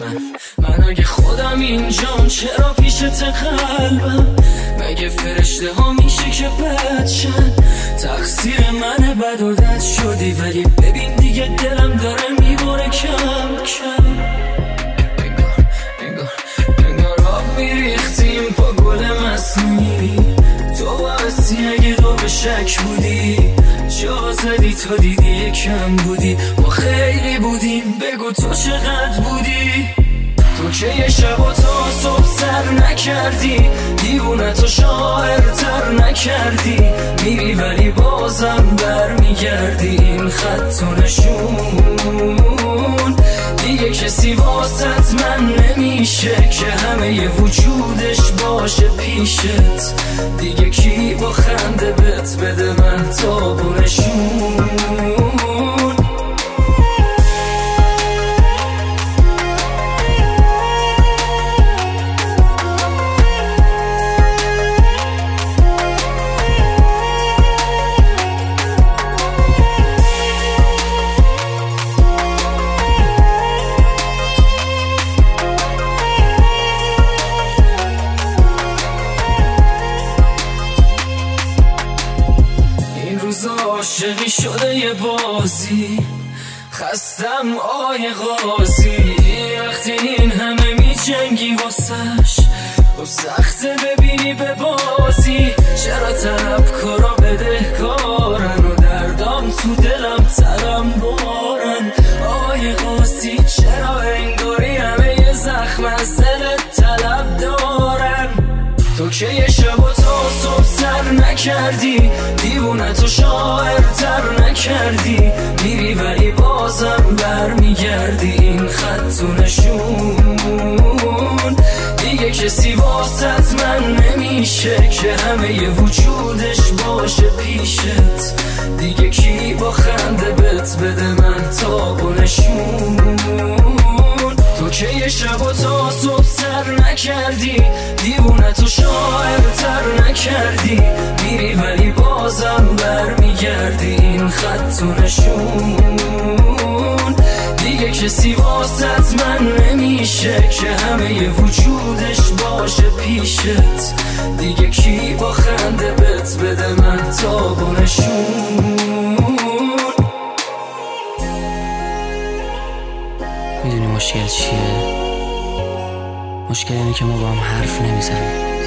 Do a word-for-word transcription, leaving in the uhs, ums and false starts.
من من اگه خودم اینجام چرا پیشت قلبم؟ مگه فرشته ها میشه که بدشن؟ تقصیر منه بد و رد شدی، ولی ببین دیگه دلم داره میباره کم کم. انگار انگار انگار آب میریختیم با گل مصنوعی. تو باستی اگه دو به شک بودی، جا زدی تا دیدی یکم بودی. ما خیلی بودیم، بگو تو چقدر بودی؟ تو که یه شب و تا صبح سر نکردی، دیوونه تو شاعر تر نکردی. میری ولی بازم بر میگردی، این خط و نشون دیگه کسی واسط من نمیشه که همه ی وجودش باشه پیشت. دیگه کی با خنده بت بده من تاب و نشون؟ عاشقی شده یه بازی، خستم آی غازی. وقتی این همه می جنگی واسش، و سخته ببینی به بازی. چرا طلب کارا بده کارن و دردام تو دلم ترم بارن؟ آی غازی چرا انگاری همه یه زخم از دلت طلب دارن؟ تو که یه شب و تا صبح سر نکردی، دیوونه تو شاعر تر نکردی. میری ولی بازم بر میگردی، این خط و نشون دیگه کسی واسط من نمیشه که همه ی وجودش باشه پیشت. دیگه کی با خنده بت بده من تاب و نشون؟ تو که یه شب و تا صبح سر نکردی، دیوونه تو شاعر تر نکردی. میری ولی بازم بر میگردی، این خط و نشون دیگه کسی واسط من نمیشه که همه ی وجودش باشه پیشت. دیگه کی با خنده بت بده من تاب و نشون؟ میدونی مشکل چیه؟ مشکل اینه که ما با هم حرف نمیزنیم.